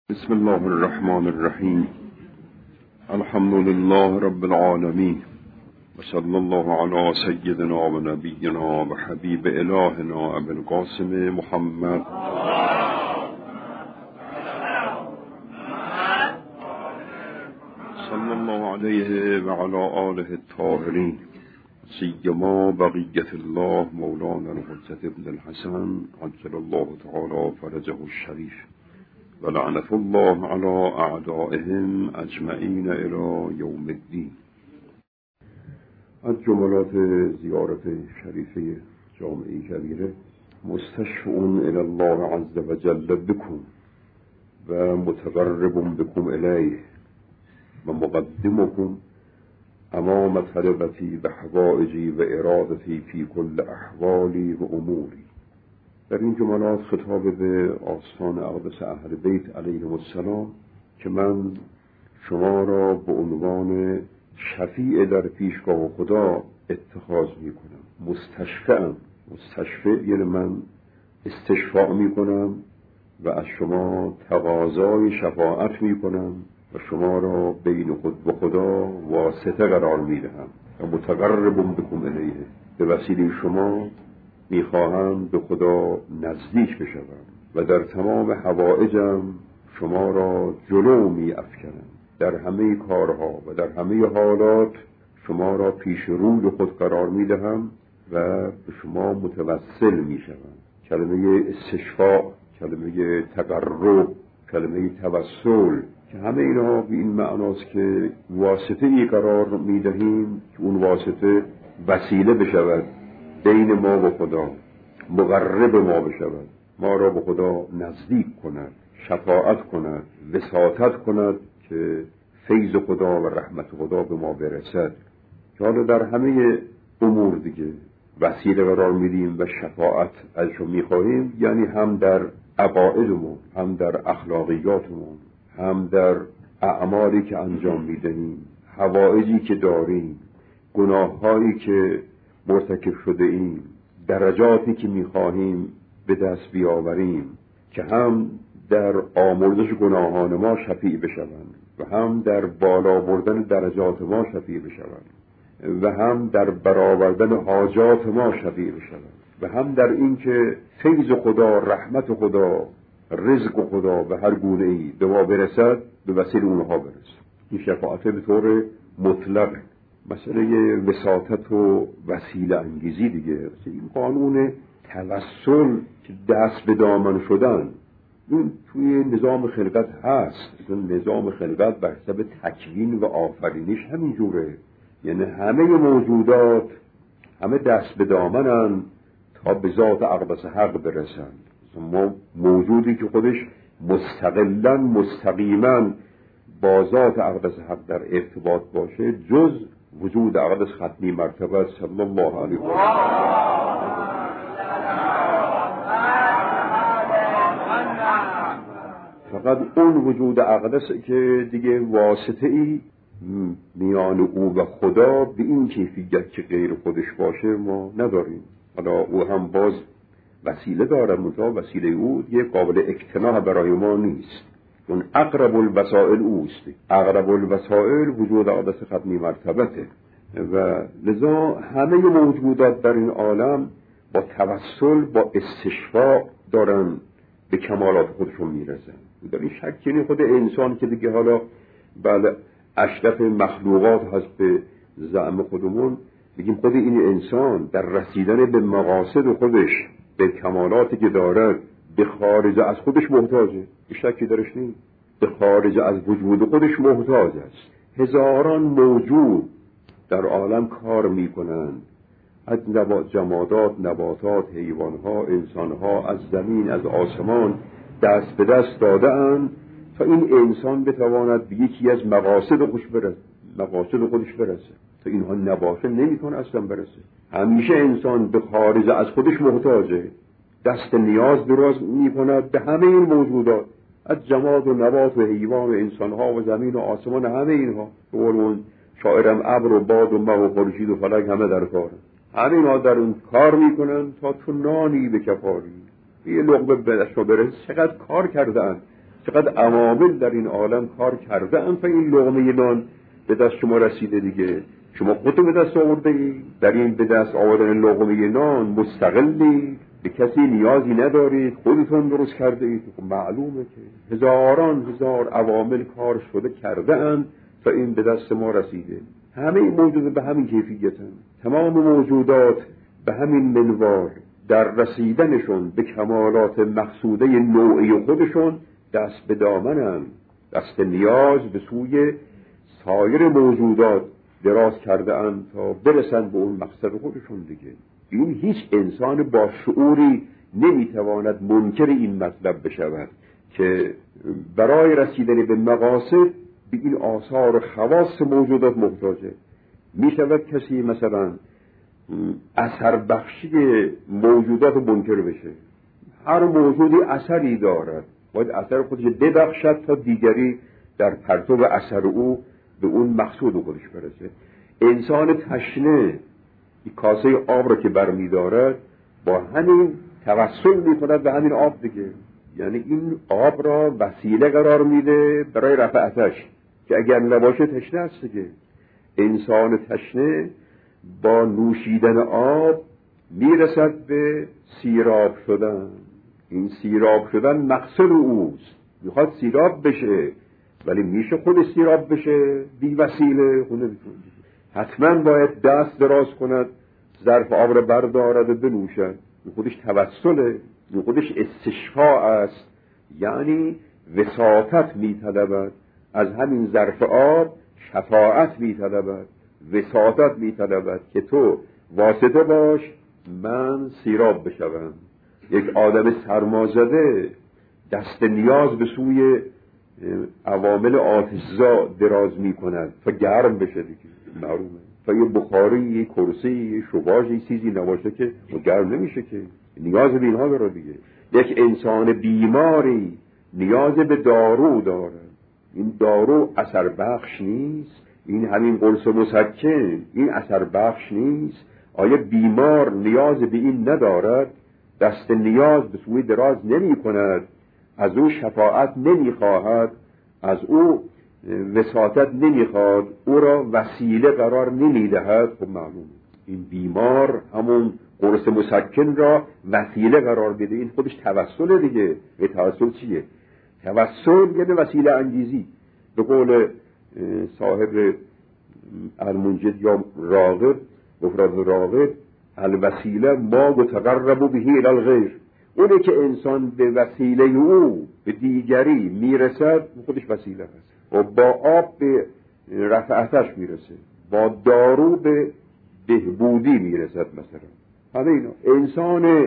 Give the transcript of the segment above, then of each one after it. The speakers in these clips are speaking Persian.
بسم الله الرحمن الرحیم. الحمد لله رب العالمین و صلی الله علی سیدنا و نبینا و حبیب الهنا ابی القاسم محمد صلی الله علیه و علی آله الطاهرین، سیما بقیت الله مولانا الحجة ابن الحسن عجل الله تعالی فرجه الشریف و لعنت الله علی اعدائهم اجمعین الی یوم الدین. از جملات زیارت شریفه جامعه کبیره: مستشفعون الی الله عز و جل بکم و متقرب بکم الیه و مقدمکم امام طلبتی و حوائجی و ارادتی فی کل احوالی و اموری. در این جملات خطاب به آستان اقدس اهل بیت علیهم السلام که من شما را به عنوان شفیع در پیشگاه خدا اتخاذ می کنم. مستشفع یعنی من استشفاع می کنم و از شما تقاضای شفاعت می کنم و شما را بین خود و خدا واسطه قرار می دهم و متقرب بکم الیه، به وسیله شما میخواهم به خدا نزدیک بشوم و در تمام حوائجم شما را جلو می افکنم. در همه کارها و در همه حالات شما را پیش روی خود قرار می دهم و به شما متوسل می شوم. کلمه استشفاع، کلمه تقرب، کلمه توسل که همه اینها به این معناست که واسطه ای قرار می دهیم که اون واسطه وسیله بشود بین ما و خدا، مقرب ما بشود، ما را به خدا نزدیک کند، شفاعت کند، وساطت کند که فیض خدا و رحمت خدا به ما برسد. که حالا در همه امور دیگه وسیله قرار میدیم و شفاعت ازشون میخواهیم، یعنی هم در عقایدمون، هم در اخلاقیاتمون، هم در اعمالی که انجام میدهیم، حوائجی که داریم، گناههایی که مرتکب شده ایم، درجاتی که میخواهیم به دست بیاوریم که هم در آمرزش گناهان ما شفیع بشوند و هم در بالا بردن درجات ما شفیع بشوند و هم در برآوردن حاجات ما شفیع بشوند و هم در این که فیض خدا، رحمت خدا، رزق خدا به هر گونه ای به ما برسد، به وسیله اونها برسد. این شفاعت به طور مطلق مسئله وساطت و وسیله انگیزی دیگه. این قانون توسل که دست به دامن شدن این توی نظام خلقت هست. نظام خلقت بر حسب تکوین و آفرینش همین جوره، یعنی همه موجودات همه دست به دامنن تا به ذات اقدس حق برسند. ما موجودی که خودش مستقلاً مستقیماً با ذات اقدس حق در ارتباط باشه جز وجود اقدس ختمی مرتبه صلی الله علیه و فقط اون وجود اقدس که دیگه واسطه ای میان او و خدا به این کیفیت که غیر خودش باشه ما نداریم. حالا او هم باز وسیله داره، منتها وسیله او دیگه قابل اقتناع برای ما نیست، اون اقرب الوسائل اوست. اقرب الوسائل وجود اقدس ختمی مرتبته و لذا همه موجودات در این عالم با توسل، با استشفاع دارن به کمالات خودشون میرسن. در این شک یعنی خود انسان که دیگه حالا بله اشرف مخلوقات هست به زعم خودمون، بگیم خود این انسان در رسیدن به مقاصد خودش، به کمالاتی که دارد، به خارج از خودش محتاجه. شکی درش نیست، به خارج از وجود خودش محتاج است. هزاران موجود در عالم کار میکنند، از جمادات، نباتات، حیوانها، انسانها، از زمین، از آسمان دست به دست داده اند تا این انسان بتواند به یکی از مقاصد خودش برسه. تا اینها نباشه نمیتونه اصلا برسه. همیشه انسان به خارج از خودش محتاجه، دست نیاز دراز میکند به همه این موجودات، از جماد و نبات و حیوان و انسانها و زمین و آسمان، همه اینها. اون شاعرم ابر و باد و مه و خورشید و فلک همه در کار، همه اینها در اون کار میکنن تا تو نانی به کفاری، یه لقمه به دست برسه. چقدر کار کردن چقدر عوامل در این عالم کار کرده ام تا این لقمه نان به دست شما رسیده دیگه. شما خودتون به دست آورده ای، در این به دست آوردن لقمه نان مستقلی، به کسی نیازی ندارید، خودتون درست کرده اید. معلومه که هزاران هزار عوامل کار شده کرده اند تا این به دست ما رسیده. همه موجودات به همین کیفیتن، تمام موجودات به همین منوال در رسیدنشون به کمالات مقصوده نوعی خودشون دست به دامنن، دست نیاز به سوی سایر موجودات دراز کرده اند تا برسن به اون مقصد خودشون دیگه. این هیچ انسان با شعوری نمیتواند منکر این مطلب بشود که برای رسیدن به مقاصد به این آثار و خواص موجودات محتاجه. میشود کسی مثلا اثر بخشی موجودات منکر بشه؟ هر موجودی اثری دارد، باید اثر خودش ببخشد تا دیگری در پرتو اثر او به اون مقصود خودش برسه. انسان تشنه کاسه آب را که برمی‌دارد با همین توسل می‌کند به همین آب دیگه، یعنی این آب را وسیله قرار میده برای رفع آتش که اگر نباشه تشنه است دیگه. انسان تشنه با نوشیدن آب میرسد به سیراب شدن. این سیراب شدن مقصد اوست، میخواد سیراب بشه، ولی میشه خود سیراب بشه بی وسیله؟ خود نمیتونه. حتما باید دست دراز کند، ظرف آب را بردارد و بنوشد. این خودش توسله، این خودش استشفاء است، یعنی وساطت میطلبد. از همین ظرف آب شفاعت میطلبد، وساطت میطلبد که تو واسطه باش من سیراب بشوم. یک آدم سرمازده دست نیاز به سوی عوامل آتشزا دراز میکند تا گرم بشه دیگه، معلومه. تا یه بخاری، یه کرسی، یه شواژ، یه چیزی نباشه که گرم نمیشه که، نیاز به اینها داره دیگه. یک انسان بیماری نیاز به دارو داره، این دارو اثر بخش نیست؟ این همین قرص مسکن این اثر بخش نیست؟ آیا بیمار نیاز به این ندارد؟ دست نیاز به سوی دراز نمی کند، از او شفاعت نمی خواهد، از او وساطت نمی خواهد، او را وسیله قرار نمی دهد؟ خب معلوم این بیمار همون قرص مسکن را وسیله قرار بده، این خودش توسل دیگه. به توسل چیه؟ توسل یعنی وسیله انگیزی. به قول صاحب المنجد یا راغب، مفرد راغب، الوسیله ما متقرب به الی الغیر. اونه که انسان به وسیله او به دیگری میرسد خودش وسیله است. و با آب به رفع آتش میرسه، با دارو به بهبودی میرسد مثلا. همه اینا. انسان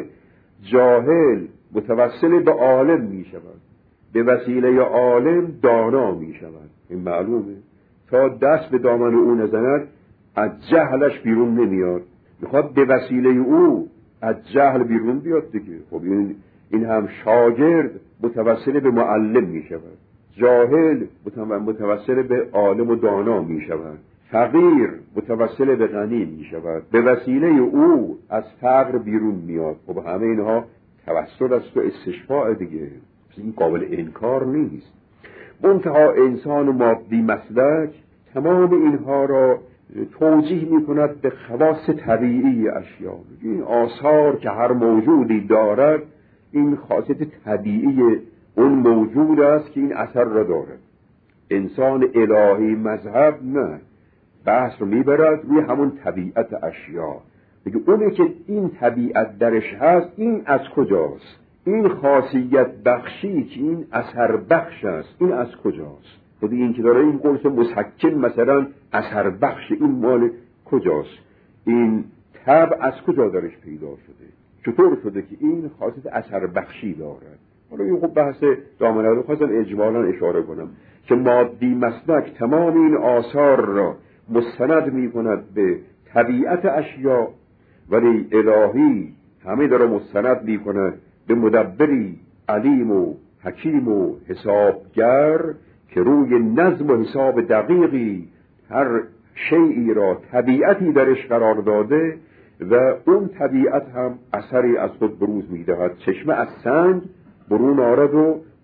جاهل متوسل به عالم میشود، به وسیله عالم دانا میشود. این معلومه. تا دست به دامن او نزند از جهلش بیرون نمیاد، میخواد به وسیله او از جهل بیرون بیاد دیگه. خب این هم شاگرد متوسل به معلم میشود، جاهل متوسل به عالم و دانا میشود، فقیر متوسل به غنی میشود، به وسیله او از فقر بیرون میاد. خب همه اینها توسل است و استشفاء دیگه، این قابل انکار نیست. منتها انسان مادی مسلک تمام اینها را توجیه می کند به خواص طبیعی اشیاء. این آثار که هر موجودی دارد این خاصیت طبیعی اون موجود است که این اثر را دارد. انسان الهی مذهب نه، بحث رو میبرد روی همون طبیعت اشیاء. بگه اونه که این طبیعت درش هست این از کجاست؟ این خاصیت بخشی که این اثر بخش است این از کجاست؟ خود این که داره این قرص مسکن مثلا اثر بخش، این مال کجاست؟ این طبع از کجا درش پیدا شده؟ چطور شده که این خاصیت اثر بخشی دارد؟ حالا این خب بحث دامنه رو خواستم اجمالا اشاره کنم که مادی مسلک تمام این آثار را مستند می کند به طبیعت اشیاء، ولی الهی همه داره مستند می کند به مدبری علیم و حکیم و حسابگر که روی نظم و حساب دقیقی هر شیئی را طبیعتی درش قرار داده و اون طبیعت هم اثری از خود بروز می‌دهد. چشمه از سنگ برون آرد و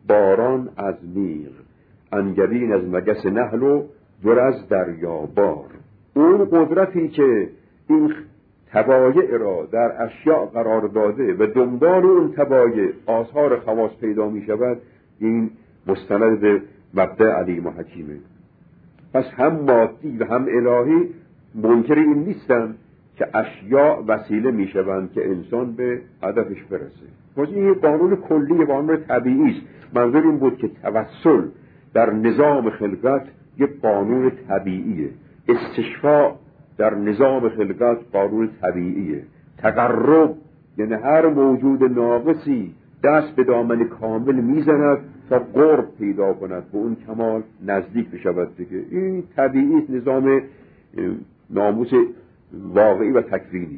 باران از میغ، انگبین از مگس نحل و در از دریا بار. اون قدرتی که این تبایع را در اشیاء قرار داده و دنبال اون تبایع آثار خواص پیدا می شود، این مستند به مبدأ علیم و حکیمه. پس هم مادی و هم الهی منکر این نیستن که اشیاء وسیله می شوند که انسان به هدفش برسه. پس این قانون کلی، قانون طبیعی است. منظور این بود که توسل در نظام خلقت یک قانون طبیعیه، استشفاء در نظام خلقت قانون طبیعیه، تقرب یعنی هر موجود ناقصی دست به دامن کامل میزند تا قرب پیدا کند، به اون کمال نزدیک بشود دیگه. این طبیعی نظام ناموس واقعی و تکوینی.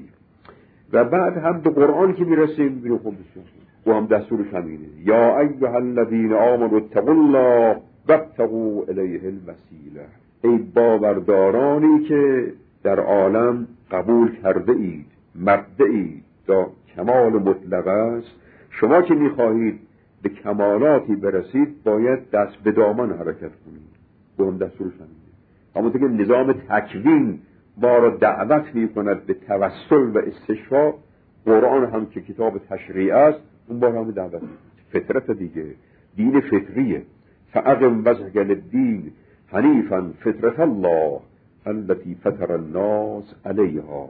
و بعد هم به قرآن که میرسیم بینو خود بسید و هم دستورش همینه: یا ایها الذین آمنوا اتقوا الله وابتغوا الیه الوسیله. ای باوردارانی که در عالم قبول کرده اید مبدئی تا کمال مطلق است، شما که میخواهید به کمالاتی برسید باید دست به دامن حرکت کنید. به هم دستورش همینه. همونطور که نظام تکوین ما را دعوت میکند به توسل و استشفاء، قرآن هم که کتاب تشریع است اون بار هم دعوت میکند. فطرت دیگه، دین فطریه. فاقم وجهک للدین حنیفا فطرت الله التي فطر الناس علیها.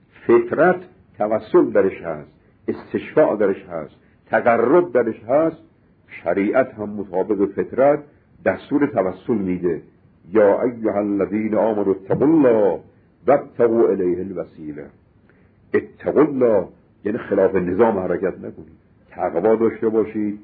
فطرت توسل درش هست، استشفاء درش هست، تقرب درش هست. شریعت هم مطابق فطرت دستور توسل میده: یا ایها الذین آمنوا اتقوا الله وابتغوا الیه الوسیله. اتقوا الله یعنی خلاف نظام حرکت نکنید، تقوا داشته باشید،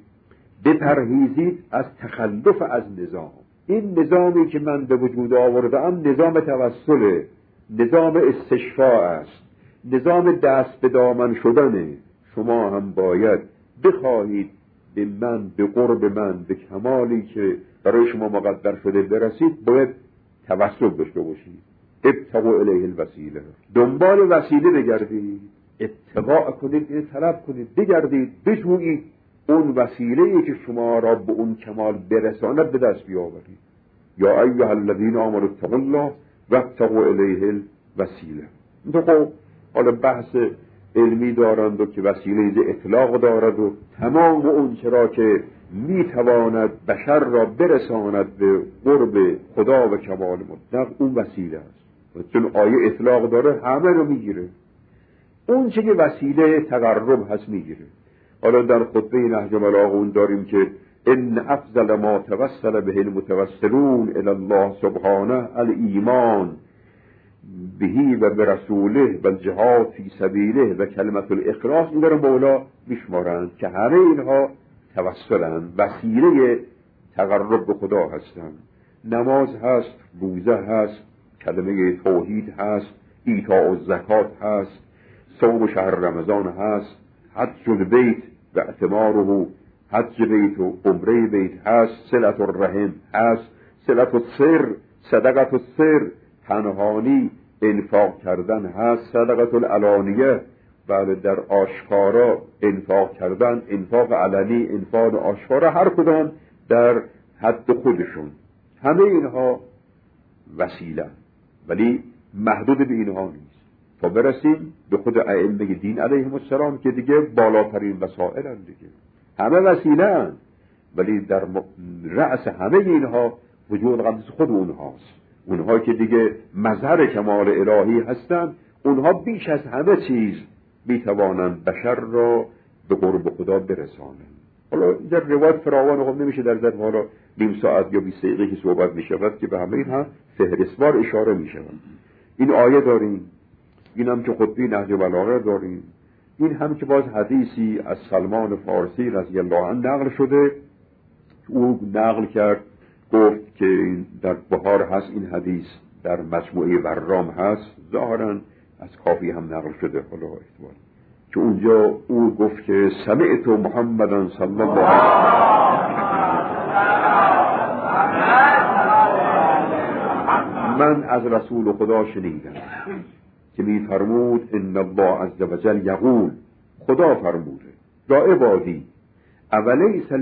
بپرهیزید از تخلف از نظام. این نظامی که من به وجود آوردم نظام توسله، نظام استشفاء است، نظام دست به دامن شدنه. شما هم باید بخواهید به من، به قرب من، به کمالی که برای شما مقدر شده برسید، باید توسل داشته باشید. ابتغوا الیه الوسیله، دنبال وسیله بگردید، اتقاء کنید، طلب کنید، بگردید، بجویید اون وسیله‌ای که شما را به اون کمال برساند به دست بیاورید. یا ایها الذین آمنوا اتقوا الله وابتغوا الیه الوسیله. خب حالا بحث علمی دارند و که وسیله اطلاق دارد و تمام اون چرا که میتواند بشر را برساند به قرب خدا و کمال مطلق، اون وسیله است. چون آیه اطلاق داره همه رو میگیره، اون چه که وسیله تقرب هست میگیره. حالا در خطبه نهج البلاغه اون داریم که ان افضل ما توسل به المتوسلون الی الله سبحانه الایمان بهی و برسوله و الجهاد فی سبیله و کلمت الاخلاص. این داره مولا میشمارند که همه اینها توسلند، وسیله تقرب به خدا هستند. نماز هست، روزه هست، کلمه توحید هست، ایتاء الزکات هست، صوم شهر رمضان هست، حج البیت و اعتماره، حج بیت و عمره بیت هست، صلة الرحم هست، صلة السر، صدقة السر، پنهانی انفاق کردن هست، صدقة العلانیه، بله در آشکارا انفاق کردن، انفاق علنی، انفاق آشکارا، هر کدام در حد خودشون. همه اینها وسیله، ولی محدود به اینها نیست تا برسیم به خود ائمه دین علیهم السلام که دیگه بالاترین وسائل هم دیگه. همه وسیله هستند، ولی در رأس همه اینها وجود قدس خود اونهاست. اونها که دیگه مظهر کمال الهی هستند، اونها بیش از همه چیز میتوانند بشر را به قرب خدا برسانند. حالا در روایت فراوان خب نمیشه در ذات حالا نیم ساعت یا 20 دقیقه که صحبت میشود که به همه اینها فهرستوار اشاره میشود. این آیه داریم، این هم که خطبه نهج البلاغه داریم، این هم که باز حدیثی از سلمان فارسی رضی الله عنه نقل شده، او نقل کرد گفت که در بهار هست، این حدیث در مجموعه برام هست، ظاهرا از کافی هم نقل شده. حالا احتمال که اونجا او گفت که سمعت محمدن صلی الله علیه من از رسول خدا شنیدم که می فرمود ان الله عز وجل یقول، خدا فرموده: یا عبادی اولیس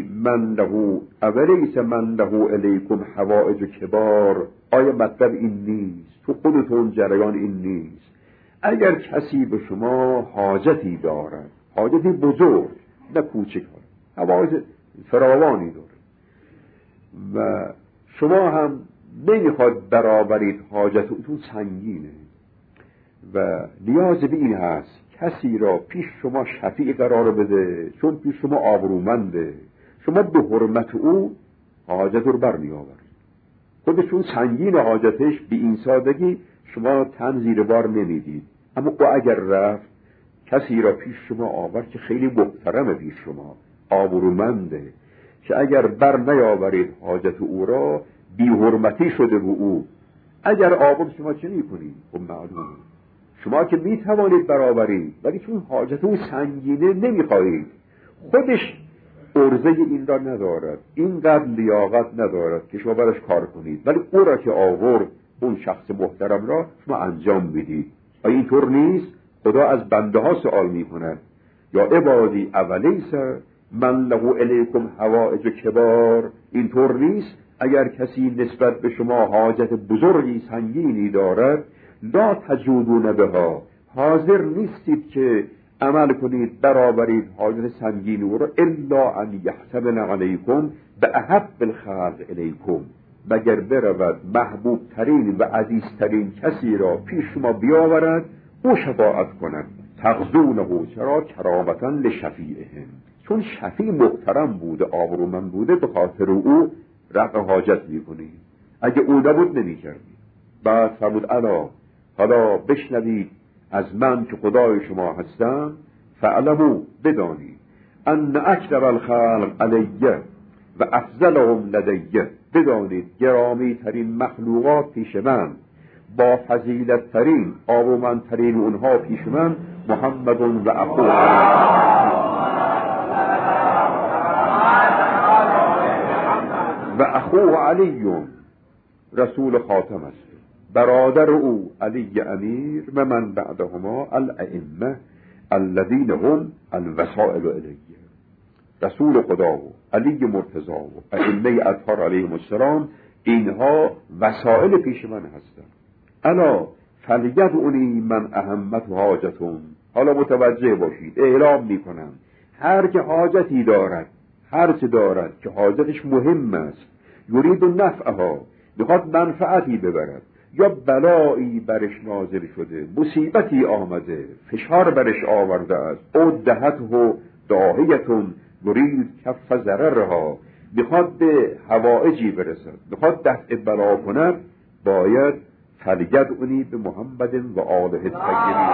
من له الیکم حوائج کبار. آیا مطلب این نیست، تو خودتون جریان این نیست، اگر کسی به شما حاجتی دارد، حاجتی بزرگ نه کوچک، حوائج فراوانی داره و شما هم نمیخواد برآورید، حاجتتون سنگینه و نیاز به این هست کسی را پیش شما شفیع قرار بده، چون پیش شما آبرومنده، شما به حرمت او حاجت رو برمی آورید. خودشون سنگین حاجتش به این سادگی شما تن زیر بار نمیدید، اما او اگر رفت کسی را پیش شما آورد که خیلی محترمه، پیش شما آبرومنده، که اگر بر نیاورید حاجت او را بی حرمتی شده به او. اگر آورد شما چه میکنید؟ خب معلومه شما که میتوانید برآورید، ولی چون حاجت او سنگینه نمیخواهید، خودش عرضه این را ندارد، اینقدر لیاقت ندارد که شما برش کار کنید، ولی او را که آورد، اون شخص محترم را شما انجام بدید. آیا اینطور نیست؟ خدا از بنده ها سوال میکند یا عبادی اولیس من له الیکم حوائج کبار. اینطور نیست اگر کسی نسبت به شما حاجت بزرگی سنگینی دارد، لا تجودون بها، حاضر نیستید که عمل کنید برآورید حاجت سنگین او را، الا ان یحتمل علیکم باحب الخلق الیکم، مگر برود محبوب ترین و عزیز ترین کسی را پیش شما بیاورد، او شفاعت کند. تغزونه، چرا؟ کرامتا لشفیعهم، چون شفیع محترم بوده، آبرومند بوده، به خاطر او رفع حاجت میکنید. اگه او نبود نمیکردید. بعد فرمود الا، حالا بشنوید از من که خدای شما هستم، فعلمو، بدانید، ان اکرم الخلق علیه و افضلهم لدیه، بدانید گرامی ترین مخلوقات پیش من، با فضیلت ترین، آبرومند ترین اونها پیش من، محمد و اخوه علی رسول خاتم است، برادر او علی امیر، و من بعدهما الائمه الذین هم الوسائل الیه. رسول خدا و علی مرتضی و ائمه اطهار علیهم السلام، اینها وسائل پیش من هستند. الا فلیدعنی من اهمت حاجتون، حالا متوجه باشید، اعلام میکنم هر که حاجتی دارد، هر چه دارد که حاجتش مهم است، یرید نفعها، میخواد منفعتی ببرد، یا بلایی برش نازل شده، مصیبتی آمده، فشار برش آورده است، او دهته داهیتون یرید کف ضررها، میخواد به حوائجی برسد، میخواد دفع بلا کند، باید فلیدعنی به محمد و آله الطیبین،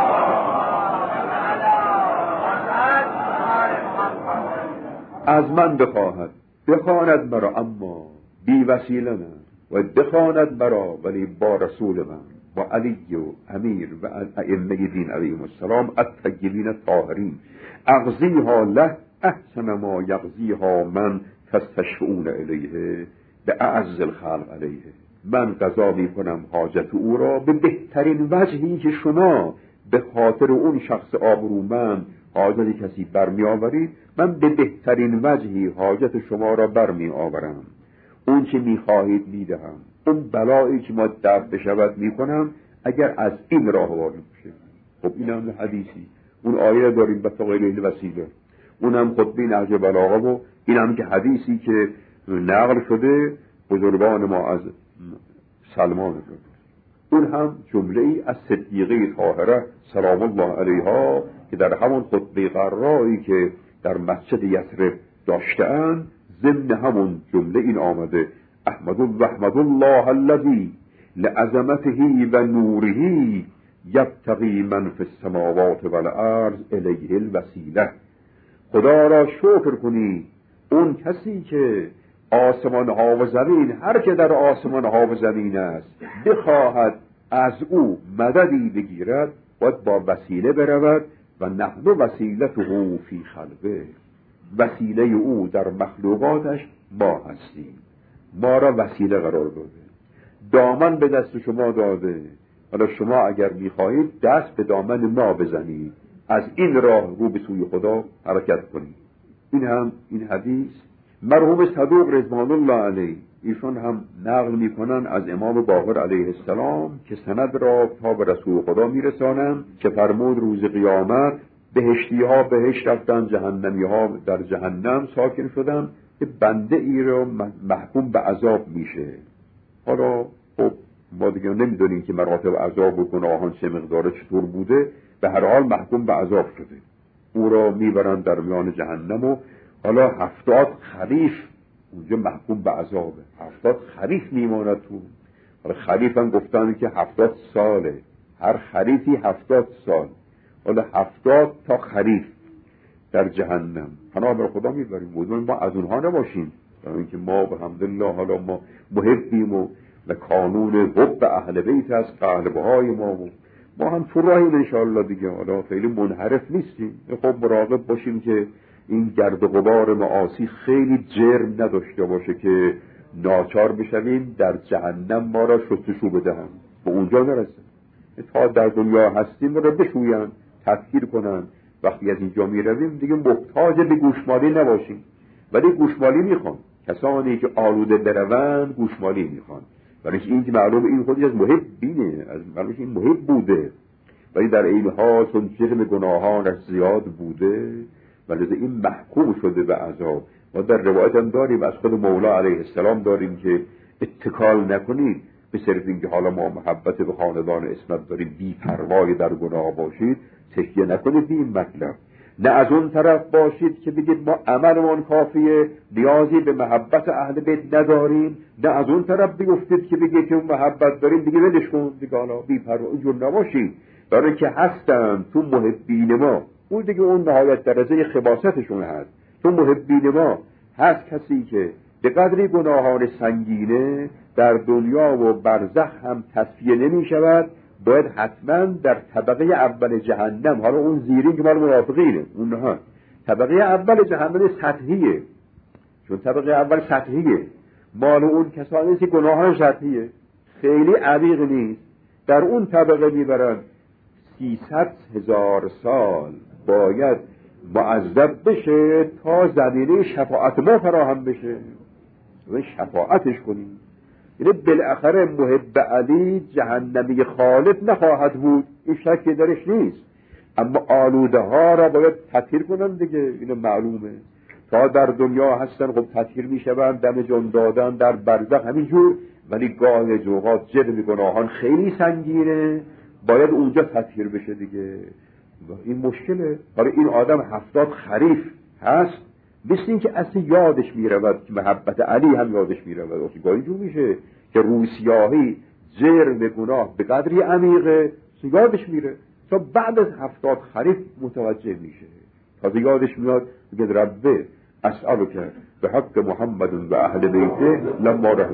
از من بخواند مرا، اما بی وسیله نه، و بخواند مرا ولی با رسول من، با علی و امیر و ائمه دین علیهم السلام الطیبین الطاهرین، اغزیها له احسن ما یغزیها من تستشفعون الیه به اعز الخلق علیه. من قضا می کنم حاجت او را به بهترین وجهی که شما به خاطر اون شخص آبرومند حاجت کسی برمی آورید، من به بهترین وجهی حاجت شما را برمی آورم. اون چه می خواهید می دهم، اون بلایی که ما دفع بشود می کنم، اگر از این راه وارد بشه. خب این هم حدیثی، اون آیه داریم به غیر وسیله، اون هم خطبه نهج بلاغه، و این هم که حدیثی که نقل شده بزرگان ما از سلمان شده، اون هم جمله ای از صدیقه طاهره سلام الله علیها که در همون خطبه قرایی که در مسجد یثرب داشته‌اند، ضمن همون جمله این آمده: احمد الله الذی لعظمته و نوره یبتغی من فی السماوات والارض الیه الوسیله. خدا را شکر کنی، اون کسی که آسمان ها و زمین، هر که در آسمان ها و زمین است، بخواهد از او مددی بگیرد، باید با وسیله برود، و نحن وسیلته فی خلقه، وسیله او در مخلوقاتش ما هستیم، ما را وسیله قرار داده، دامن به دست شما داده. حالا شما اگر میخواهید دست به دامن ما بزنید، از این راه رو به سوی خدا حرکت کنید. این حدیث مرحوم صدوق رضوان الله علیه ایشون هم نقل میکنن از امام باقر علیه السلام که سند را تا به رسول خدا میرسانن که فرمود روز قیامت بهشتی ها بهشت رفتن، جهنمی ها در جهنم ساکن شدن که بنده ای را محکوم به عذاب میشه. حالا خب ما دیگه نمیدونیم که مراتب عذاب و گناهان چه مقدار چطور بوده، به هر حال محکوم به عذاب شده. او را میبرن در میان جهنم و حالا 70 خریف اونجا محکوم به عذابه. 70 خریف میماند تو. حالا خریف هم گفتن که 70 ساله، هر خریفی 70 سال، حالا 70 تا خریف در جهنم. پناه بر خدا میبریم امیدواریم ما از اونها نباشیم، برای اینکه ما الحمدلله حالا ما محبیم و کانون حب اهل بیت از قلبه های ما هم تو راهیم انشاءالله دیگه. حالا خیلی منحرف نیستیم، خب مراقب باشیم که این گرد و غبار معاصی خیلی جرم نداشته باشه که ناچار بشویم در جهنم ما را شستشو بدهم، به اونجا نرسه. تا در دنیا هستیم را بشوین، تطهیر کنن. وقتی از اینجا می رویم دیگه محتاج به گوشمالی نباشیم. ولی گوشمالی میخوان کسانی که آلوده بروند، گوشمالی میخوان، برای این که معلوم این خودی از محبینه، از معلوم این محب بوده، ولی در این حال چون جرم گناهانش زیاد بوده ولی این محکوم شده به عذاب. ما در روایت هم داریم از خود مولا علیه السلام داریم که اتکال نکنید به صرف اینکه حالا ما محبت به خاندان اسمت داریم بی پروای در گناه باشید، تکیه نکنید به این مطلب. نه از اون طرف باشید که بگید ما عملمون کافیه، نیازی به محبت اهل بیت نداریم. نه از اون طرف بیفتید که بگید که اون محبت داریم دیگه ولش کن دیگه، حالا بی پروا اینجور نباشید. برای که هستن تو محبین ما، اون دیگه اون نهایت درجه خباستشون هست. تو محبین ما هست کسی که به قدری گناهان سنگینه در دنیا و برزخ هم تصفیه نمی شود، باید حتما در طبقه اول جهنم، حالا اون زیرین که مال منافقینه، اون نه، طبقه اول جهنم سطحیه، چون طبقه اول سطحیه، مال اون کسانی که گناهان سطحیه خیلی عمیق نیست، در اون طبقه میبرن 300,000 سال باید معذب بشه تا زمینه شفاعت ما فراهم بشه و شفاعتش کنیم. یعنی بالاخره محب علی جهنمی خالد نخواهد بود، این شکی درش نیست، اما آلوده ها را باید تطهیر کنن دیگه، اینو معلومه. تا در دنیا هستن خب تطهیر میشون، دم جان دادن، در برزخ همینجور، ولی گاه جوغات جرم گناهان خیلی سنگینه، باید اونجا تطهیر بشه دیگه. این مشکله. حالا این آدم 70 خریف هست، مثل این که اصلا یادش میرود که محبت علی هم یادش میرود، گاهی اینجور میشه که روی سیاهی جرم گناه به قدری عمیقه یادش میره، تا بعد از 70 خریف متوجه میشه، تا یادش میاد میگه ربه اسألک به حق محمد و اهل بیته لما رحمت،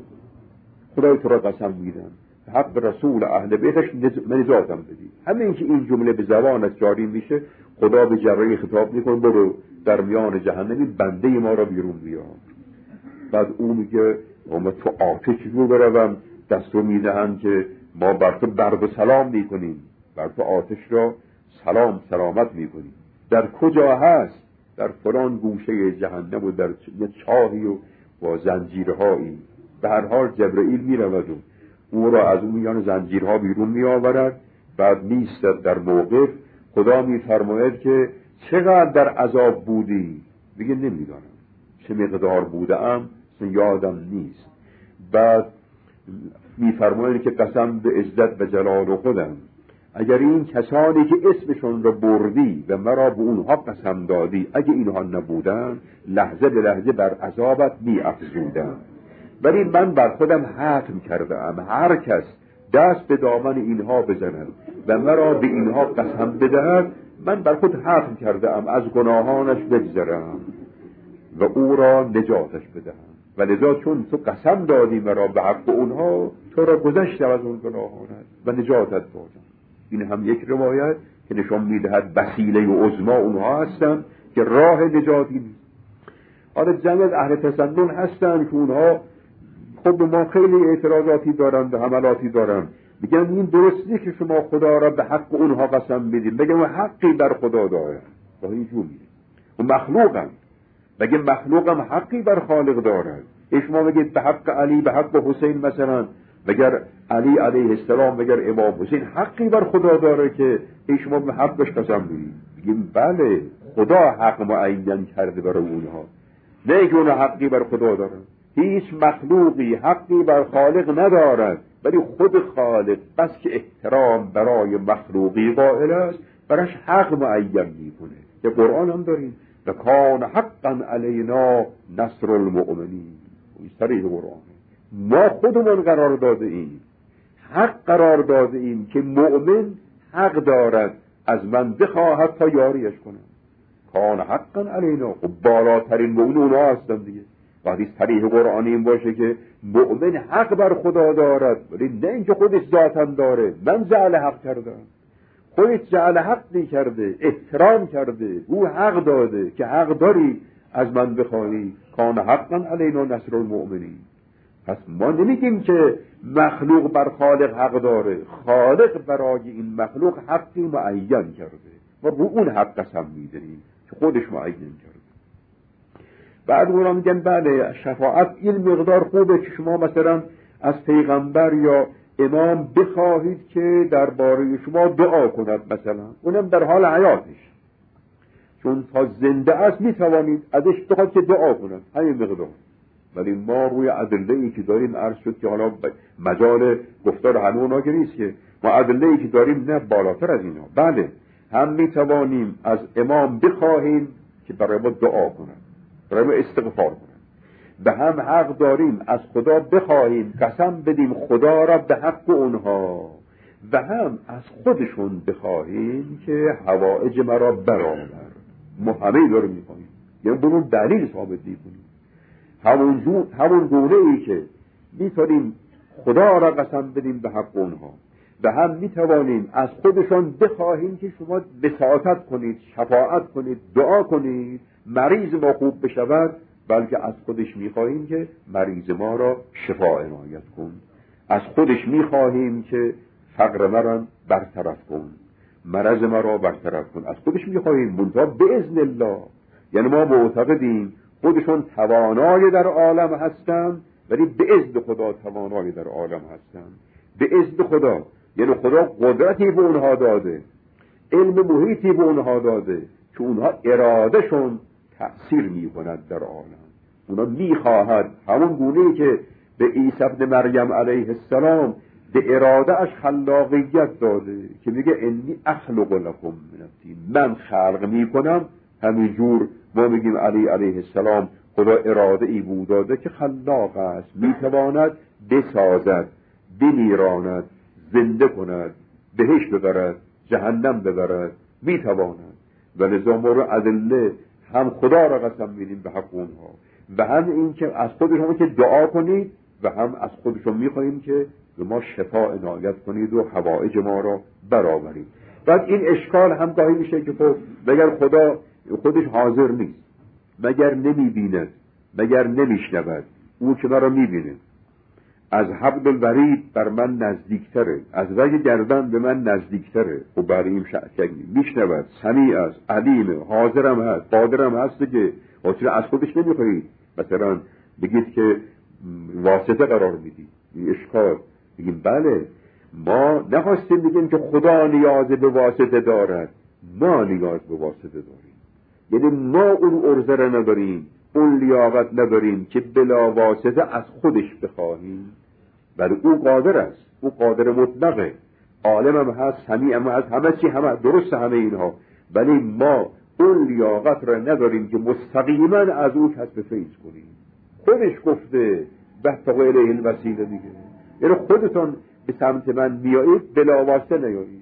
خدای تو را قسم میدم حق رسول اهل بیتش نجاتم بدی. همین که این جمله به زبانت جاری میشه، خدا به جبرئیل خطاب میکنه برو در میان جهنمی بنده ما را بیرون بیار. بعد اون میگه ما تو آتش رو بروم، دستور میدهند که ما بر تو برد و سلام میکنیم، بر تو آتش را سلامت میکنیم. در کجا هست؟ در فلان گوشه جهنم و در چاهی و با زنجیرهایی. به هر حال جبرئیل میرود و او را از اون میان زنجیرها بیرون میآورد. بعد میستد در موقف، خدا میفرماید که چقدر در عذاب بودی؟ دیگه نمیدانم چه مقدار بودم، یادم نیست. بعد میفرماید که قسم به عزت و جلال خودم، اگر این کسانی که اسمشون را بردی و مرا به اونها قسم دادی، اگه اینها نبودن لحظه به لحظه بر عذابت می‌افزودم. ولی من بر خودم حتم کردم هر کس دست به دامن اینها بزند و مرا به اینها قسم بدهد، من بر خود حتم کردم از گناهانش بگذرم و او را نجاتش بدهم. و لذا چون تو قسم دادی مرا به حق اونها، تو را گذشتم از اون گناهانت و نجاتت دادم. این هم یک روایت که نشان میدهد وسیله و عظما اونها هستن که راه نجاتی نیست. حالا جمع از اهل تسنن هستن که اونها خب ما خیلی اعتراضاتی دارن و حملاتی دارن، میگن این درست نیست که شما خدا را به حق اونها قسم بدید، بگم حقی بر خدا داره. با اینجور میگه و مخلوقم. مگه مخلوقم حقی بر خالق دارد؟ شما بگید به حق علی، به حق حسین مثلا، مگر علی علیه السلام، مگر امام حسین حقی بر خدا داره که شما به حقش قسم بگید؟ بگیم بله، خدا حق معین کرده برای اونها، نه که اونها حقی بر خدا دارن. هیچ مخلوقی حقی بر خالق ندارد، ولی خود خالق بس که احترام برای مخلوقی قائل است، براش حق معین میکنه. که قرآن هم داریم لکان حقا علینا نصر المؤمنین، این صریح قرآن. ما خودمون قرار داده ایم، حق قرار داده ایم که مؤمن حق دارد از من بخواهد تا یاریش کنم. کان حقا علینا، خب بالاترین مؤمن اونا هستن دیگه. وقتی صریح قرآنی این باشه که مؤمن حق بر خدا دارد، ولی نه اینکه خودش ذاتاً داره، من جعل حق کردم، خودش جعل حقی کرده، احترام کرده، او حق داده که حق داری از من بخوانی. کان حقا علینا نصر المؤمنین. پس ما نمیگیم که مخلوق بر خالق حق داره، خالق برای این مخلوق حقی معین کرده، ما رو اون حق قسم میدهیم که خودش معین کرده. بعد اونا میگن بله شفاعت این مقدار خوبه که شما مثلا از پیغمبر یا امام بخواهید که درباره شما دعا کند، مثلا اونم در حال حیاتش، چون تا زنده است میتوانید ازش بخواهید که دعا کند، همین مقدار. ولی ما روی ادله‌ای که داریم، عرض شد که حالا مجال گفتار همون نیست که ما ادله‌ای که داریم نه بالاتر از اینا. بله هم میتوانیم از امام بخواهیم که برای ما دعا کند، برای ما استغفار کند. به هم حق داریم از خدا بخواهیم قسم بدیم خدا را به حق اونها، و هم از خودشون بخواهیم که حوائج مرا برآور. ما همه داریم میخواهیم، یعنی برون دلیل ثابت میکنیم. همون گونه ای که میتونیم خدا را قسم بدیم به حق اونها، و هم میتوانیم از خودشان بخواهیم که شما بساطت کنید، شفاعت کنید، دعا کنید مریض ما خوب بشود، بلکه از خودش میخواهیم که مریض ما را شفا عنایت کن. از خودش میخواهیم که فقر مرا برطرف کن، مرض مرا برطرف کن. از خودش میخواهیم، منتها باذن الله. یعنی ما معتقدیم خودشون توانای در عالم هستند، ولی به اذن خدا توانای در عالم هستند. به اذن خدا، یعنی خدا قدرتی به اونها داده، علم محیطی به اونها داده که اونها ارادهشون تأثیر میکند در عالم. اونها میخواهد همون گونه‌ای که به عیسی ابن مریم علیه السلام به اراده اش خلاقیت داده که میگه انی اخلق لکم من الطین، من خلق میکنم، همینجور ما میگیم علی علیه السلام خدا اراده ای بود داده که خلاق است، میتواند بسازد، بمیراند، زنده کند، بهشت ببرد، جهنم ببرد، میتواند. و لذا ما رو ادله هم خدا را قسم میدیم به حق اونها، و هم این که از خودشون که دعا کنید، و هم از خودشون میخواییم که به ما شفا عنایت کنید و حوائج ما را برآورید. بعد این اشکال هم گاهی میشه که خب مگر خدا خودش حاضر نیست، مگر نمیبیند، مگر نمیشنود؟ او که مرا میبینه. از حبل الورید بر من نزدیکتره، از رگ گردن به من نزدیکتره. خب برای این شک میشنود، سمیع است، علیم، حاضرم هست، قادرم هست که چرا از خودش نمیخواهید مثلا بگید که واسطه قرار میدید؟ این اشکال. بگیم بله ما نخواستیم بگیم که خدا نیاز به واسطه دارد، ما نیاز به واسطه داریم. یعنی ما اون عرضه نداریم، اون لیاقت نداریم که بلا واسطه از خودش بخواهیم، ولی او قادر است، او قادر مطلقه، عالم هم هست، سمیع هم هست، همه چی همه درست، همه اینها، ولی ما اون لیاقت را نداریم که مستقیما از او کسب فیض کنیم. خودش گفته بهتقوا الیه الوسیله دیگه، یعنی خودتون به سمت من بیایید بلا واسطه نیایید،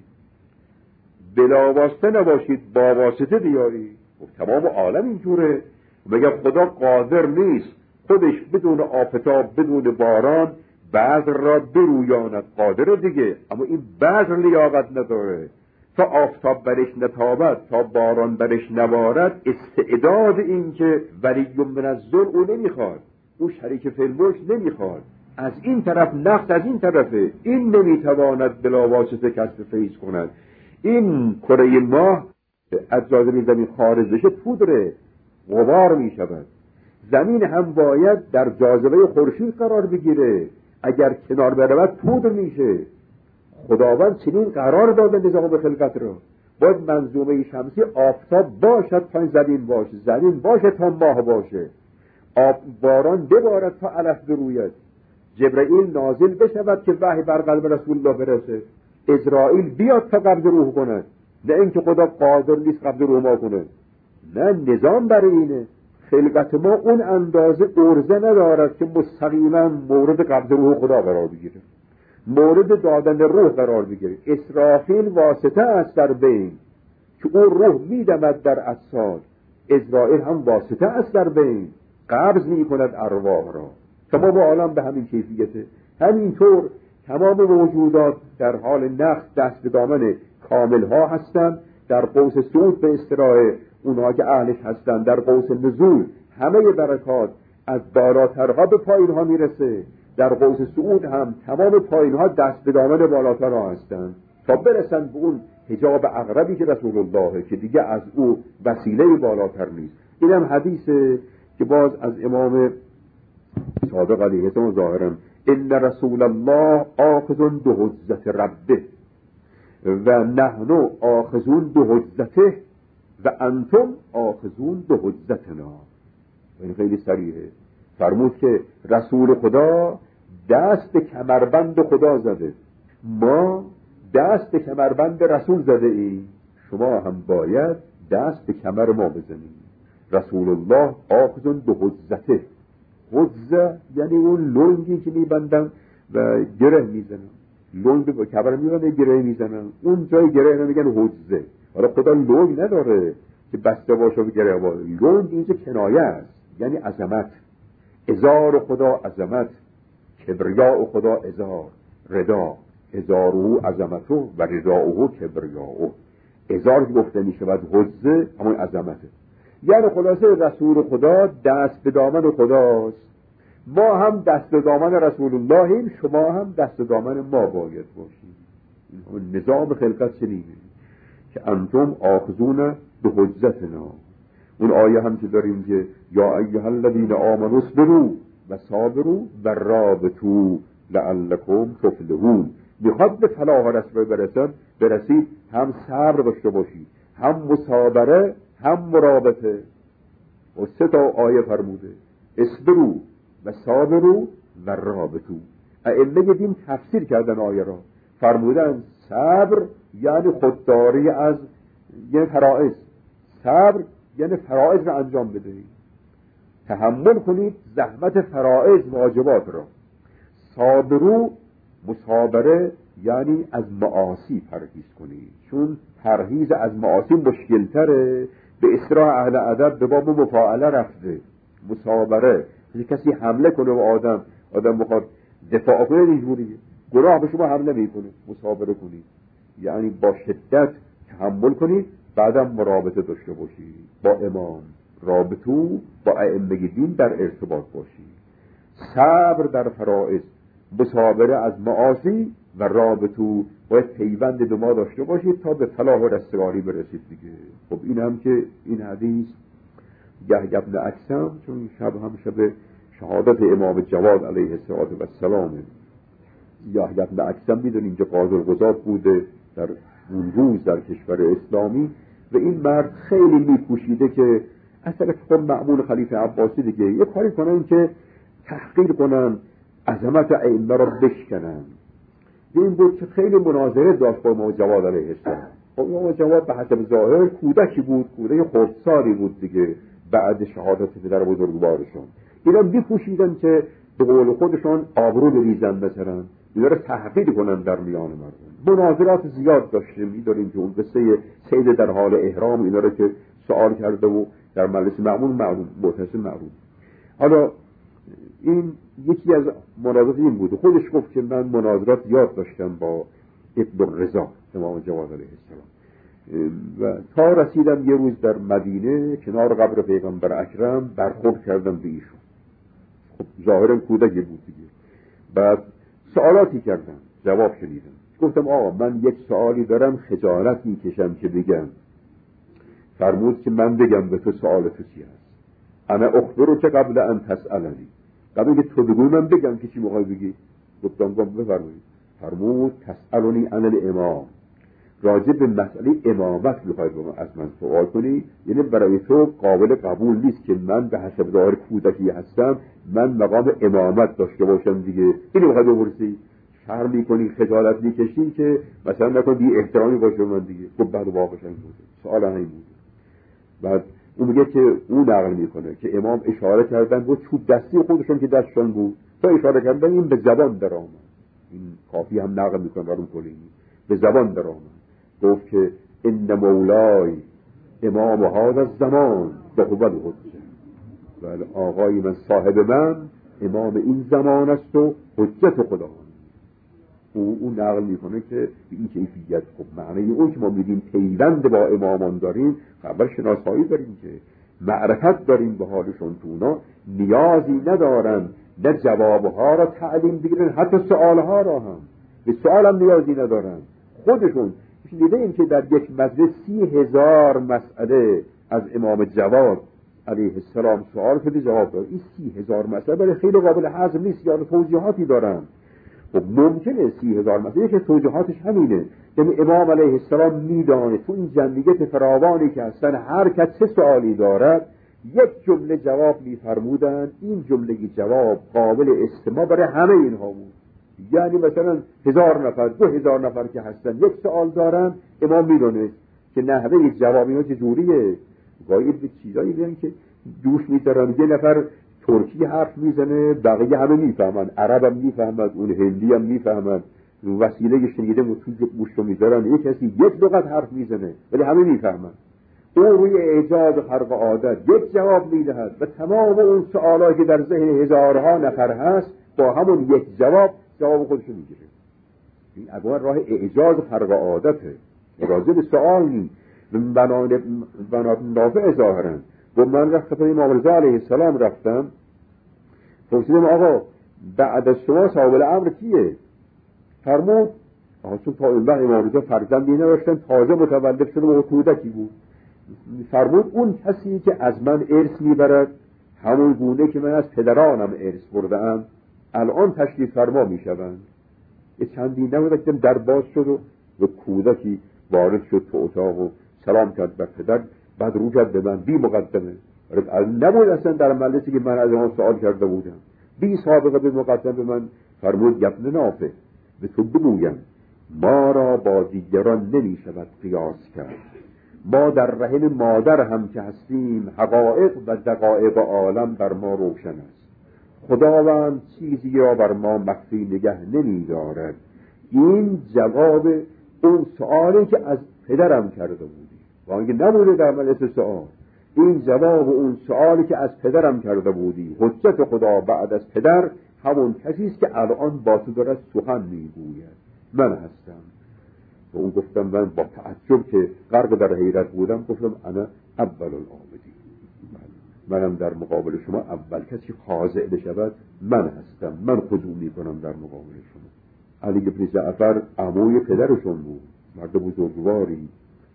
بلا واسطه نباشید، با واسطه بیایید. تمام عالم اینجوره. مگر خدا قادر نیست خودش بدون آفتاب، بدون باران بذر را برویاند؟ قادر دیگه، اما این بذر لیاقت نداره. تا آفتاب برش نتابد، تا باران برش نبارد، استعداد این که ولی من الذل او نمیخواد، او شریک فی الملک نمیخواد. از این طرف نقص از این طرفه، این نمیتواند بلا واسطه کسب فیض کند. این کره ماه از جاذبه زمین خارج بشه پودره، غبار می شود. زمین هم باید در جاذبه خورشید قرار بگیره، اگر کنار برود پودر میشه. خداوند چنین قرار داده نظام خلقت را. باید منظومه شمسی آفتاب باشد تا زمین باشه، زمین باشه تا ماه باشه، باران ببارد تا علف بروید، جبرئیل نازل بشود که وحی بر قلب رسول الله برسه، اسرائیل بیاد تا قبض روح کند. نه اینکه خدا قادر نیست قبض روح ما کنه، نه، نظام برای اینه. خلقت ما اون اندازه ارزه ندارد که مستقیما مورد قبض روح خدا قرار بگیره، مورد دادن روح قرار بگیره. اسرافیل واسطه است در بین که اون روح میدمد در اجساد، اسرائیل هم واسطه است در بین، قبض میکند ارواح را. تمام عالم به همین کیفیته. همینطور تمام موجودات در حال نقص دست به دامن کامل ها هستند. در قوس صعود به اصطلاح اونها که اهلش هستند، در قوس نزول همه برکات از بالاترها به پایینها میرسه. در قوس صعود هم تمام پایینها دست به دامن بالاترها هستند تا برسن به اون حجاب اقربی که رسول الله، که دیگه از او وسیله بالاتر نیست. اینم حدیثه که باز از امام صادق علیه السلام ظاهرا ان رسول الله آخذ بحجة ربه و نحن آخذون بحجته و انتم آخذون بحجتنا. این خیلی صریحه. فرمود که رسول خدا دست به کمربند خدا زده، ما دست به کمربند رسول زده ایم، شما هم باید دست به کمر ما بزنید. رسول الله آخذون بحجته. حجه یعنی اون لنگی که میبندن و گره میزنن، لنگ به کمر میبندن گره میزنن، اون جای گره نمیگن حجه. حالا خدا لنگ نداره که بسته باشه به گره باشه. لنگ اینجا کنایه است، یعنی عظمت. ازار خدا عظمت، کبریاء خدا ازار، ردا، ازاره عظمته و رداؤه کبریاء. ازار که گفته می شود حجه همون عظمته. یعنی خلاصه رسول خدا دست به دامن خداست، ما هم دست به دامن رسول اللهیم، شما هم دست به دامن ما باید باشیم. این نظام خلقت چنینه که انتم آخذون به حجتنا. اون آیه هم که داریم که یا ایها الذین آمنوا اصبروا و صابروا و رابطوا لعلکم تفلحون. میخواد به فلاح برسید هم صبر داشته باشید، هم مصابره، هم مرابطه. و 3 تا آیه فرموده اصبروا و صابروا و رابطوا. ائمه دین تفسیر کردن آیه را، فرمودن صبر یعنی خودداری از یعنی فرائض، صبر یعنی فرائض را انجام بدهید، تحمل کنید زحمت فرائض واجبات را. صابرو مصابره یعنی از معاصی پرهیز کنید، چون پرهیز از معاصی مشکلتره. به اصطلاح اهل ادب به باب مفاعله رفته. مصابره کسی حمله کنه و آدم بخواد دفاع کنه اینجوریه، گناه به شما حمله میکنه، مصابره کنید یعنی با شدت تحمل کنید، بعدم مرابطه داشته باشید با امام، رابطو با ائمه دین در ارتباط باشید. صبر در فرائض، مصابره از معاصی و رابطو باید پیوند دو ما داشته باشید تا به فلاح و رستگاری برسید دیگه. خب این هم که این حدیث یحیی بن اکثم، چون شب هم شب شهادت امام جواد علیه السلام، یحیی بن اکثم میدونیم که قاضی القضات بوده در اون روز در کشور اسلامی و این مرد خیلی میکوشیده که اصلا خب معمول خلیفه عباسی دیگه یه کاری کنن که تحقیر کنن، عظمت ائمه را بشکنن. این بود که خیلی مناظره داشت با امام جواد علیه السلام. خب امام جواد به حسب ظاهر کودکی بود، کودک خردسالی بود دیگه بعد شهادت پدر بزرگوارشون. اینا میکوشیدن که به قول خودشان آبرو بریزن مثلا، اینا رو تحقیر کنن در میان مردم. مناظرات زیاد داشتیم، می‌دونیم که اون قصه سید در حال احرام اینا رو که سوال کرده و در مجلس معمول معتصم معروف. حالا این یکی از مناظرات این بود. خودش گفت که من مناظرات یاد داشتم با ابن الرضا امام جواد علیه السلام و تا رسیدم یه روز در مدینه کنار قبر پیغمبر اکرم برخورد کردم به ایشون. خب ظاهرا کودکی بود دیگه. بعد سوالاتی کردم، جواب شنیدم. گفتم آقا من یک سوالی دارم، خجالت میکشم که بگم. فرمود که من بگم به تو سوال تو چی هست؟ انا اخبرو که قبل ان تسألنی، قبل اینکه تو بگوی من بگم که چی میخوای بگی. گفتم بفرمایید. فرمود تسألنی عن الامام، راجع به مسئله امامت میخوای از من سوال کنی، یعنی برای تو قابل قبول نیست که من به حسب ظاهر کودکی هستم من مقام امامت داشته باشم دیگه. اینو میخوای بپرسی؟ شرم میکنی، خجالت میکشی که مثلا نکن بی احترامی باشه من دیگه. خب بعد واقعا این بوده، سوال همین بوده. بعد اون میگه که اون نقل میکنه که امام اشاره کردن با چوب دستی خودشون که دستشون بود، تا اشاره کردن این به زبان در آمد. این کافی هم نقل میکنه برون کلینی به زبان در آمد. گفت که ان مولای امام هذا الزمان بهو الحجه، بله آقای من، صاحب من امام این زمان است و حجت خدا. اون نقل میکنه که این کیفیت، خب معنی اون که ما میگیم پیوند با امامان داریم، خبر شناسایی داریم که معرفت داریم به حالشون، تو اونا نیازی ندارن نه جوابها را تعلیم بگیرن، حتی سوالها را هم به سوال هم نیازی ندارن. خودشون دیده این که در یک مجلس 30,000 مسئله از امام جواد علیه السلام سوال شده جواب داد. این 30,000 مسئله برای خیلی قابل هضم نیست، یا توضیحاتی دارن. خب ممکنه 30,000 مسئله که توضیحاتش همینه، یعنی امام علیه السلام میدانه تو این جمعیت فراوانی که هستن هر کس چه سوالی دارد یک جمله جواب میفرمودن، این جمله جواب قابل استماع برای همه اینها بود. یعنی مثلا 1000 نفر 2000 نفر که هستن یک سوال دارن، امام میدونه که نحوه جواب اینا چجوریه. گاهی به چیزایی میگن که دوش میذارن، یه نفر ترکی حرف میزنه بقیه همه میفهمن، عرب هم میفهمن، اون هندی هم میفهمن، وسیله شنیده توی گوشو میذارن. یک کسی یک لغت حرف میزنه ولی همه میفهمن. او روی اعجاز خرق عادت یک جواب میدهد و تمام اون سوالایی که در ذهن هزارها نفر هست با همون یک جواب خودشو میگیره. این اول راه اعجاز خرق عادته، راجع به سوال نی بنات نافع ظاهرا. و من رفتم امام رضا علیه السلام رفتم پرسیدم آقا بعد از شما صاحب الامر کیه؟ فرمود چون تا این وقت امام رضا فرزندی نداشتن، تازه متولد شده و کودکی بود. فرمود اون کسی که از من ارث میبرد همون گونه که من از پدرانم ارث برده‌ام الان تشریف فرما میشوند. یه چندی نبود که در باز شد و کودکی وارد شد تو اتاق و سلام کرد بر پدر، بعد رو کرد به من بی مقدمه. نبود اصلا در مجلسی که من از آن سوال کرده بودم، بی سابقه به مقدمه به من فرمود ابن نافع به تو بگویم ما را با دیگران نمی شود قیاس کرد. ما در رحم مادر هم که هستیم حقایق و دقایق عالم بر ما روشن است. خداوند چیزی را بر ما مخفی نگه نمی دارد. این جواب اون سوالی که از پدرم کرده بودی و آنکه نبوده در مجلس سوال، این جواب اون سوالی که از پدرم کرده بودی. حجت خدا بعد از پدر همون کسی است که الان با تو دارد سخن میگوید، من هستم. و اون گفتم من با تعجب که غرق در حیرت بودم گفتم انا اول العابدین، منم در مقابل شما اول کسی خاضع بشود من هستم، من خضوع میکنم در مقابل شما. علی بن جعفر عموی پدرشون بود، مرد بزرگواری،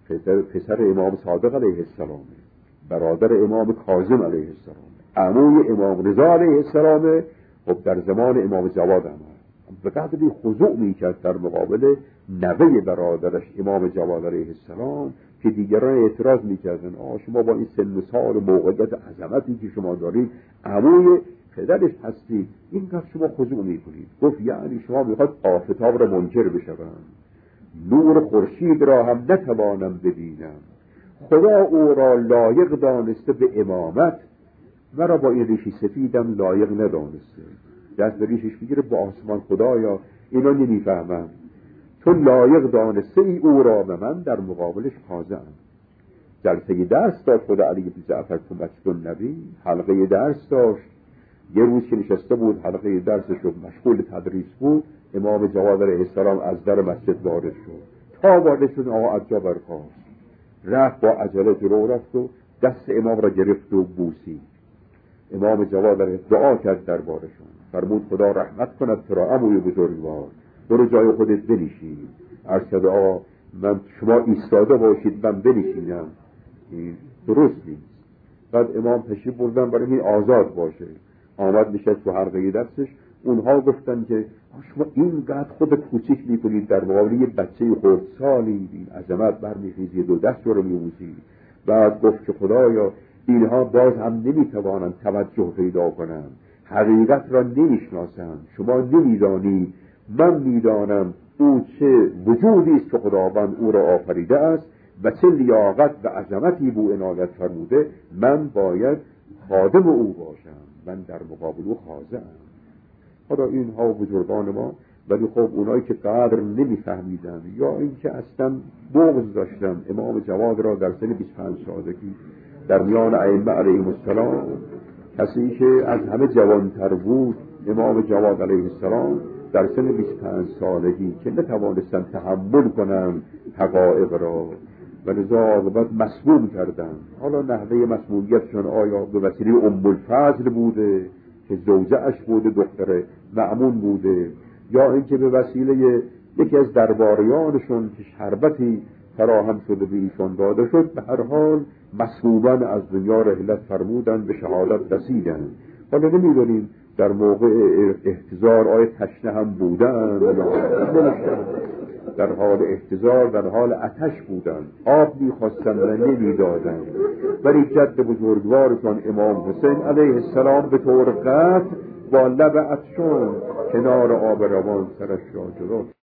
پسر امام صادق علیه السلام، برادر امام کاظم علیه السلام، عموی امام رضا علیه السلام. خب در زمان امام جواد هم به قدری خضوع میکرد در مقابل نوه برادرش امام جواد علیه السلام که دیگران اعتراض میکردن شما با این سن و سال و موقعیت عظمتی که شما دارید عموی پدرش هستید، اینقدر شما خضوع میکنید. گفت یعنی شما میخواد آفتاب را منکر بشوم، نور خورشید را هم نتوانم ببینم. خدا او را لایق دانسته به امامت، مرا با این ریشی سفیدم لایق ندانسته. دست به ریشش بگیره با آسمان خدایا اینا نمیفهمم، تو لایق دانسته ای او را و من در مقابلش خاضعم. جلسه درس داشت خدا علی بن جعفر تو مسجد النبی، حلقه درس داشت. یه روز که نشسته بود حلقه درسش رو مشغول تدریس بود، امام جواد علیه السلام از در مسجد وارد شد. تا وارد شد آقا از جا برخاست، رفت با عجله جلو رفت و دست امام را گرفت و بوسید. امام جواد علیه دعا کرد دربارشون، فرمود خدا رحمت کند تو را عموی بزرگوار، برو جای خودت بنشین. عرض کرد آقا من شما ایستاده باشید من بنشینم، این درست نیست. بعد امام تشریف بردن برای این آزاد باشه، آمد نشست تو حلقه دستش. اونها گفتن که شما اینقدر خود کوچیک میکنید در مقابل یه بچه خردسالی، این عظمت برمیخیزید و دست رو میبوسید. بعد گفت که خدایا اینها باز هم نمیتوانند توجه پیدا کنند، حقیقت را نمیشناسند. شما نمیدانید، من میدانم او چه وجودی است که خداوند او را آفریده است و چه لیاقت و عظمتی به او عنایت فرموده. من باید خادم او باشم، من در مقابل او خاضعم. حالا اینها بزرگان ما، ولی خب اونایی که قدر نمیفهمیدن یا اینکه اصلا بغض داشتن امام جواد را در سن 25 سالگی در میان ائمه علیهم السلام، کسی که از همه جوانتر بود، امام جواد علیه السلام در سن 25 سالگی، که نتوانستن تحمل کنن حقایق را و لذا عاقبت مسموم کردن. حالا نحوه مسمومیتشان آیا به وسیله ام الفضل بوده که زوجه‌اش بوده، دختر مأمون بوده، یا اینکه به وسیله یکی از درباریانشون که شربتی فراهم شده به ایشان داده شد، به هر حال مسمومان از دنیا رحلت فرمودن، به شهادت رسیدن. حالا نمیدونیم در موقع احتضار آیا تشنه هم بودن، در حال احتضار در حال آتش بودن، آب میخواستن و نمیدادن. ولی جد بزرگوارشان امام حسین علیه السلام به طور قطع با لب عطشان کنار آب روان سرش را جدا